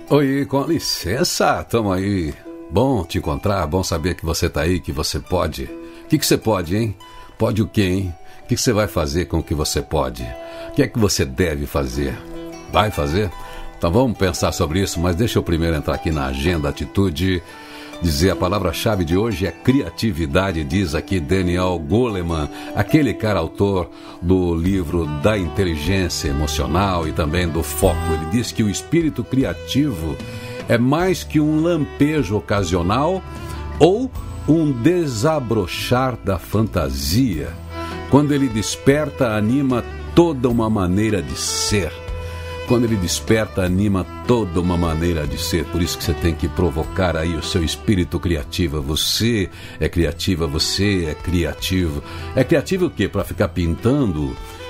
Oi, com licença, tamo aí. Bom te encontrar, bom saber que você tá aí, que você pode. O que você pode, hein? Pode o quê, hein? O que você vai fazer com o que você pode? O que é que você deve fazer? Vai fazer? Então vamos pensar sobre isso, mas deixa eu primeiro entrar aqui na Agenda Atitude. Dizer a palavra-chave de hoje é criatividade, diz aqui Daniel Goleman, aquele cara autor do livro da inteligência emocional e também do foco. Ele diz que o espírito criativo é mais que um lampejo ocasional ou um desabrochar da fantasia. Quando ele desperta, anima toda uma maneira de ser. Quando ele desperta, anima toda uma maneira de ser. Por isso que você tem que provocar aí o seu espírito criativo. Você é criativa, você é criativo. É criativo o quê? Para ficar pintando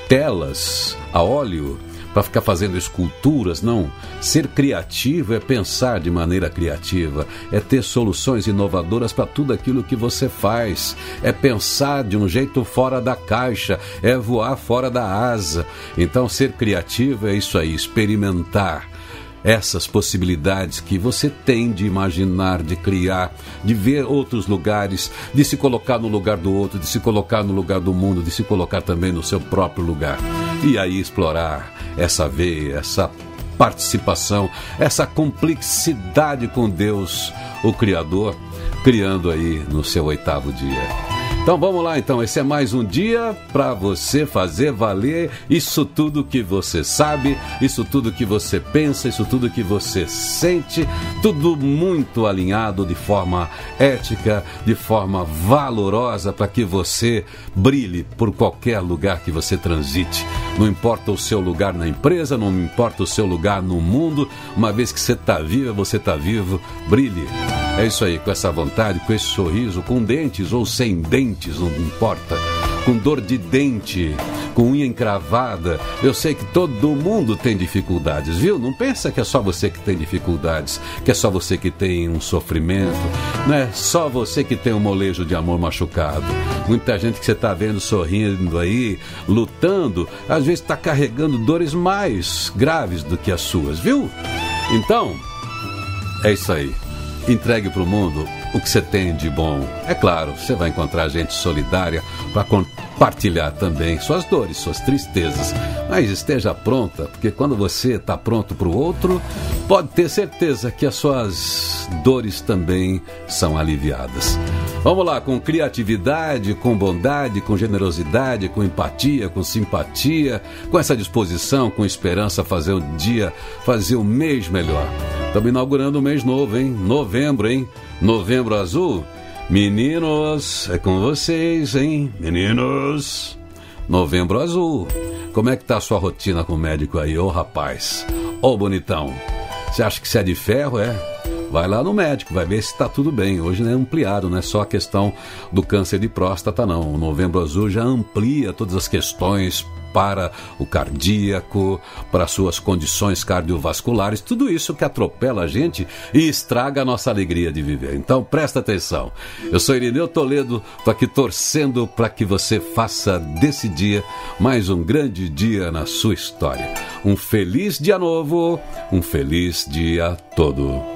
telas a óleo? Para ficar fazendo esculturas? Não. Ser criativo é pensar de maneira criativa, é ter soluções inovadoras para tudo aquilo que você faz, é pensar de um jeito fora da caixa, é voar fora da asa. Então ser criativo é isso aí, experimentar essas possibilidades que você tem de imaginar, de criar, de ver outros lugares, de se colocar no lugar do outro, de se colocar no lugar do mundo, de se colocar também no seu próprio lugar. E aí explorar essa veia, essa participação, essa complexidade com Deus, o Criador, criando aí no seu 8º dia. Então vamos lá, então, esse é mais um dia para você fazer valer isso tudo que você sabe, isso tudo que você pensa, isso tudo que você sente, tudo muito alinhado de forma ética, de forma valorosa, para que você brilhe por qualquer lugar que você transite. Não importa o seu lugar na empresa, não importa o seu lugar no mundo, uma vez que você está viva, você está vivo, brilhe. É isso aí, com essa vontade, com esse sorriso, com dentes ou sem dentes, não importa. Com dor de dente, com unha encravada. Eu sei que todo mundo tem dificuldades, viu? Não pensa que é só você que tem dificuldades, que é só você que tem um sofrimento. Não é só você que tem um molejo de amor machucado. Muita gente que você está vendo sorrindo aí, lutando, às vezes está carregando dores mais graves do que as suas, viu? Então, é isso aí. Entregue para o mundo o que você tem de bom. É claro, você vai encontrar gente solidária para compartilhar também suas dores, suas tristezas. Mas esteja pronta, porque quando você está pronto para o outro, pode ter certeza que as suas dores também são aliviadas. Vamos lá, com criatividade, com bondade, com generosidade, com empatia, com simpatia, com essa disposição, com esperança, fazer o dia, fazer o mês melhor. Estamos inaugurando um mês novo, hein? Novembro, hein? Novembro azul. Meninos, é com vocês, hein? Meninos, Novembro azul. Como é que tá a sua rotina com o médico aí, ô rapaz? Ô bonitão, você acha que você é de ferro, é? Vai lá no médico, vai ver se está tudo bem. Hoje não é ampliado, não é só a questão do câncer de próstata, não. O Novembro Azul já amplia todas as questões para o cardíaco, para suas condições cardiovasculares, tudo isso que atropela a gente e estraga a nossa alegria de viver. Então presta atenção. Eu sou Irineu Toledo, estou aqui torcendo para que você faça desse dia mais um grande dia na sua história. Um feliz dia novo, um feliz dia todo.